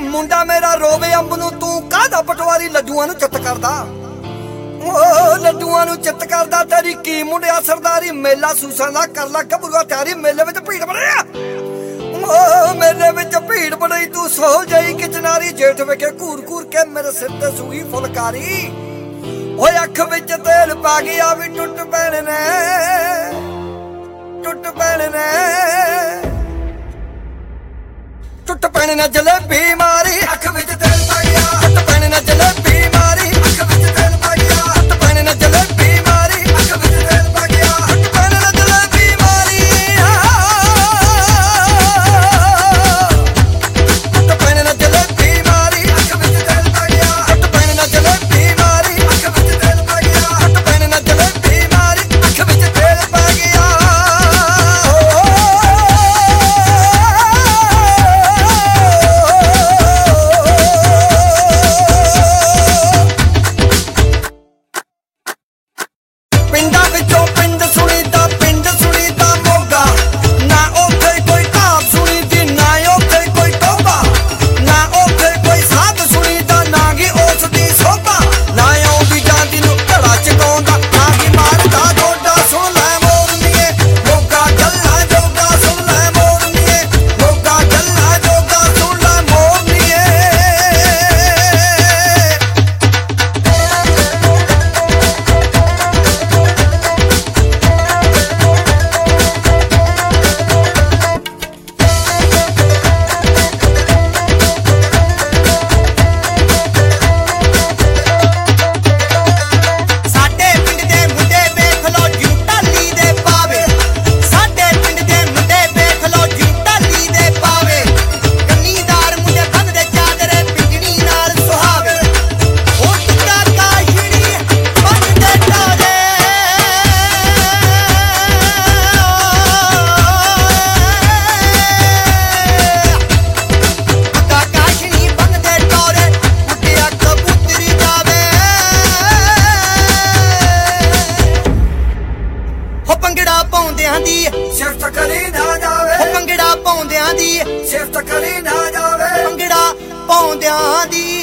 ਮੁੰਡਾ ਮੇਰਾ ਰੋਵੇ ਅੰਬ ਨੂੰ ਤੂੰ ਕਾਹਦਾ ਪਟਵਾਰੀ ਲੱਡੂਆਂ ਨੂੰ ਚਿੱਤ ਕਰਦਾ ਲੱਡੂਆਂ ਨੂੰ ਚਿੱਤ ਕਰਦਾ ਤੇਰੀ ਕੀ ਮੁੰਡਿਆ ਸਰਦਾਰੀ ਮੇਲਾ ਸੂਸਾਂ ਦਾ ਕਰ ਲਾ ਗੱਭਰੂਆ ਤਿਆਰੀ ਮੇਲੇ ਵਿੱਚ ਭੀੜ ਬਣਿਆ ਮੇਲੇ ਵਿੱਚ ਭੀੜ ਬਣੀ ਤੂੰ ਸੋ ਜਾਈ ਕਿਚਨਾਰੀ ਜੇਠ ਵੇਖੇ ਘੂਰ ਘੂਰ ਕੇ ਮੇਰੇ ਸਿਰ ਤੇ ਸੂਈ ਫੁਲਕਾਰੀ ਓਏ ਅੱਖ ਵਿੱਚ ਤੇਲ ਪਾ ਗਿਆ ਵੀ ਟੁੱਟ ਪੈਣੇ ਨੇ ਜਲੇਬੀ ਮਾਰੀ ਅੱਖ ਵਿੱਚ ਤੇਲ ਪਾ ਗਿਆ ਟੁੱਟ ਪੈਣੇ ਨੇ ਜਲੇਬੀ ਮਾਰੀ ਅੱਖ ਵਿੱਚ ਤੇਲ ਪਾ ਗਿਆ ਟੁੱਟ ਪੈਣੇ ਨੇ ਜਲੇਬੀ ਮਾਰੀ ਅੱਖ ਵਿੱਚ ਤੇਲ ਪਾ ਗਿਆ ਟੁੱਟ ਪੈਣੇ ਨੇ ਜਲੇਬੀ ਮਾਰੀ ਟੁੱਟ ਪੈਣੇ ਨੇ ਜਲੇਬੀ ਮਾਰੀ ਅੱਖ ਵਿੱਚ ਤੇਲ ਪਾ ਗਿਆ ਟੁੱਟ ਪੈਣੇ ਨੇ ਜਲੇਬੀ ਮਾਰੀ ਅੱਖ ਵਿੱਚ ਤੇਲ ਪਾ ਗਿਆ ਟੁੱਟ ਪੈਣੇ ਨੇ ਜਲੇਬੀ ਮਾਰੀ ਅੱਖ ਵਿੱਚ ਤੇਲ ਪਾ ਗਿਆ ਪਿੰਡਾਂ ਵਿੱਚੋਂ ਪਿੰਡ ਸੁਣੀਦਾ ਮੋਗਾ ਨਾ ਉੱਥੇ ਕੋਈ ਢਾਬ ਸੁਣੀਦੀ ਨਾ ਉੱਥੇ ਕੋਈ ਟੋਭਾ ਨਾ ਉੱਥੇ ਕੋਈ ਸਾਧ ਸੁਣੀਦਾ ਨਾ ਗੀ ਉਸ ਦੀ ਸੋਭਾ ਨਾ ਆਉਂਦੀ ਜਾਂਦੀ ਨੂੰ ਘੜਾ ਚਕਾਉਂਦਾ ਨਾ ਗੀ ਮਾਰਦਾ ਜੋਡਾ ਸੁਣ ਲੈ ਮੋਰਨੀਏ ਮੋਗਾ ਗੱਲਾਂ ਜੋਗਾ ਸੁਣ ਲੈ ਮੋਰਨੀਏ ਮੋਗਾ ਗੱਲਾਂ ਜੋਗਾ ਸੁਣ ਲੈ ਮੋਰਨੀਏ ਸਾਡੇ ਪਿੰਡ ਦੇ ਮੁੰਡੇ ਵੇਖ ਲੋ ਜੂ ਢਾਲੀ ਦੇ ਪਾਵੇ ਸਾਡੇ ਪਿੰਡ ਦੇ ਮੁੰਡੇ ਵੇਖ ਲੋ ਜੂ ਢਾਲੀ ਦੇ ਪਾਵੇ ਕੰਨੀਦਾਰ ਮੁੰਡੇ ਬੰਨਦੇ ਚਾਦਰੇ ਪਿੰਜਣੀ ਨਾਲ ਸੁਹਾਵੇ ਉਹ ਟੁੱਟਾ ਕਾਸ਼ਣੀ ਬੰਨਦੇ ਟਾਰੇ ਟੁੱਟਾ ਕਾਸ਼ਣੀ ਬੰਨਦੇ ਟਾਰੇ ਉੱਡਿਆ ਕਬੂਤਰੀ ਜਾਵੇ ਹੋ ਭੰਗੜਾ ਪਾਉਂਦਿਆਂ ਦੀ ਸਿਫਤ ਕਰੀ ਨਾ ਜਾਵੇ ਹੋ ਭੰਗੜਾ ਪਾਉਂਦਿਆਂ ਦੀ ਸਿਫਤ ਕਰੀ ਨਾ ਜਾਵੇ ਭੰਗੜਾ ਪਾਉਂਦਿਆਂ ਦੀ